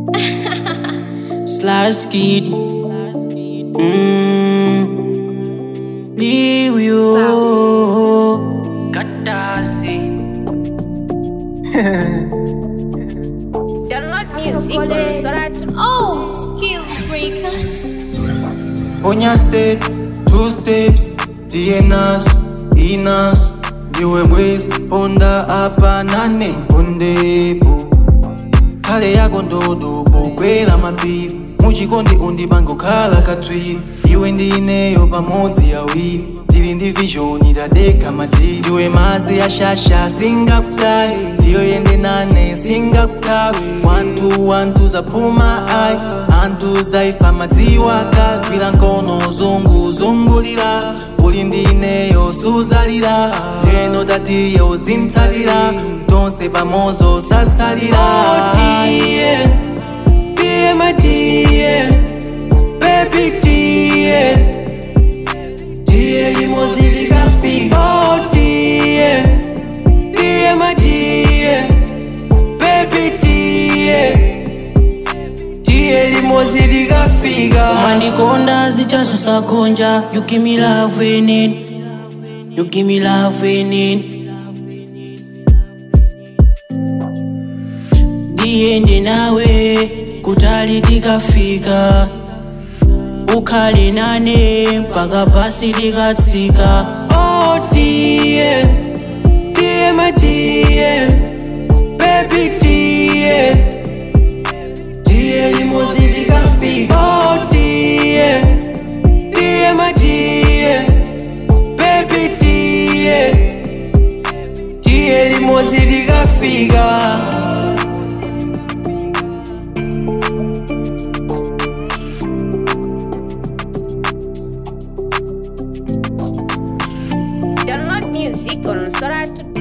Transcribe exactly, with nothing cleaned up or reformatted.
Slash kid. Mmm. Leave you. Katasi. Download music on Soratu. Oh, skills breakers. On your step, two steps, tienas, inas, diwe mwezi, ponda apa nane, pondepo. Kale yako ndodopo, kwela mabifu, muchikondi undibango kala katwili. Iwe ndineyo pamodzi awiri, ndili ndi vision tadeka madili. Ndiwe mazi ya shasha, singakutaye, ndiyo yende nane, singakutawe. Wantu wantu zapuma ai, antu zaifa madziwa kagwira nkono zungu zungulira. Uli ndineyo suzalira, leno datiyo zintsalira, tonse pamozo sasalira. Oh dear, dear my dear, baby dear, dear limozi likafika. Oh dear, dear my dear, baby dear, dear limozi likafika. Mandikonda zichazo sagonja, you give me love when it, you give me love when it. Ndiende nawe kutali tikafika, ukhale nane mpaka basi likatsika. Oh dear, dear my dear, baby dear, dear limozi likafika. Oh dear, dear my dear, baby dear, dear limozi likafika. Download music on Soratu.